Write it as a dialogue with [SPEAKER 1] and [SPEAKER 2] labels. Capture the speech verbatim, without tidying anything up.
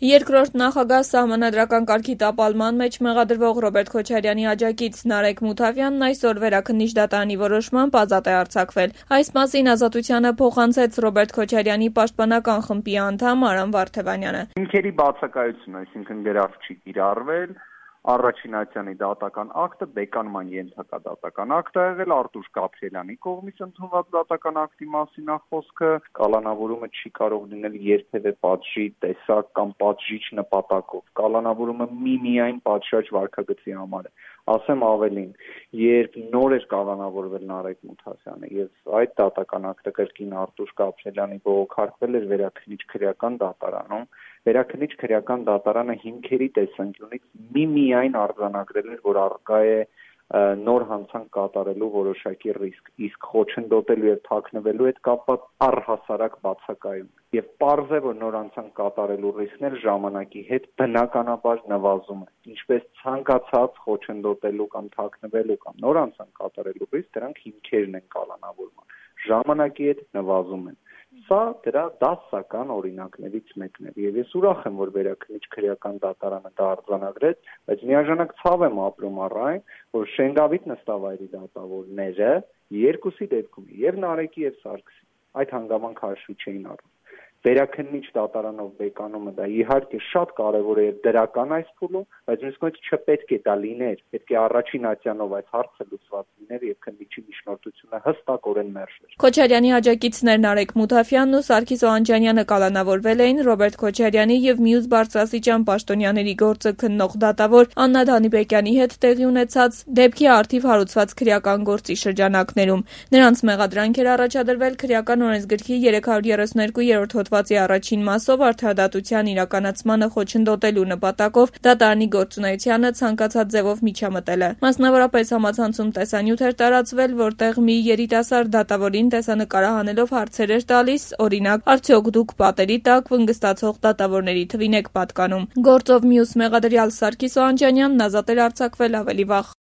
[SPEAKER 1] Երկրորդ նախագահ սահմանադրական կարգի տապալման մեջ մեղադրվող Ռոբերտ Քոչարյանի աջակից Նարեկ Մութավյանն այսօր Վերաքննիչ դատարանի որոշմամբ ազատ է արձակվել։ Այս մասին Ազատությանը փոխանցեց Ռոբերտ Քոչարյանի պաշտպանական խմբի անդամ Արամ Վարդևանյանը։
[SPEAKER 2] Հիմքերի բացակայություն, այսինքն գրավ չի կիրառվել, Առաջին Ատյանի դատական ակտը բեկանման ենթակա դատական ակտ է եղել, Արտուշ Գաբրիելյանի կողմից ընդունված դատական ակտի մասին է խոսքը, կալանավորումը չի կարող լինել երբևէ պատժի տեսակ կամ պատժիչ նպատակով, կալանավորումը միմիայն պատշաճ վարքագծի համար է։ Ասեմ ավելին, երբ նոր էր կալանավորվել Նարեկ Մութավյանը եւ այդ դատական ակտը կրկին Արտուշ Գաբրիելյանի բողոքարկվել էր Վերաքննիչ քրեական դատարանում, Վերաքննիչ քրեական դատարանը հիմքերի տեսանկյունից միմիայն արձանագրել էր, որ առկա է նոր հանցանք կատարելու որոշակի ռիսկ, իսկ խոչընդոտելու եւ թաքնվելու հետ կապված առհասարակ բացակայում։ Եվ պարզ է, որ նոր հանցանք կատարելու ռիսկն էլ ժամանակի հետ բնականաբար նվազում է։ Ինչպես ցանկացած խոչընդոտելու կամ թաքնվելու կամ նոր հանցանք կատարելու ռիսկ, դրանք հիմքերն են կալանավորման։ Ժամանակի հետ նվազում են։ Սա դրա դասական օրինակներից մեկն է, եւ ես ուրախ եմ, որ Վերաքննիչ քրեական դատարանը դա արձանագրեց, բայց միաժամանակ ցավ եմ ապրում առ այն, որ Շենգավիթ նստավայրի դատավորները երկուսի դեպքում, եւ Նարեկի եւ Սարգսի, այդ հանգամանքը հաշվի չէին առնում։ Վերաքննիչ դատարանով բեկանումը դա իհարկե շատ կարևոր է եւ դրական այս փուլում, բայց մյուս կողմից չպետք է դա լիներ, պետք է Առաջին Ատյանով այս հարցը լուծված լիներ եւ քննիչի միջնորդությունը հստակորեն մերժվեր։
[SPEAKER 1] Քոչարյանի աջակիցներ Նարեկ Մութավյանն ու Սարգիս Օհանջանյանը կալանավորվել էին Ռոբերտ Քոչարյանի եւ մյուս բարձրաստիճան պաշտոնյաների գործը քննող դատավոր Աննա Դանիբեկյանի հետ տեղի ունեցած դեպքի առթիվ հարուցված քրեական գործի շրջանակներում։ Նրանց մեղադրանք էր առաջադրվել քրեական օրենսգրքի երեք հարյուր երեսունհինգ-րդ հոդվածի առաջին մասով արդարադատության իրականացմանը խոչընդոտելու նպատակով դատարանի գործունեությանը ցանկացած ձևով միջամտելը։ Մասնավորապես համացանցում տեսանյութ էր տարածվել, որտեղ մի երիտասարդ դատավորին տեսանկարահանելով հարցեր էր տալիս, օրինակ, արդյոք դուք պատերի տակ վնգստացող դատավորների թվին եք պատկանում։ Գործով մյուս մեղադրյալ Սարգիս Օհանջանյանն ազատ էր արձակվել ավելի վաղ։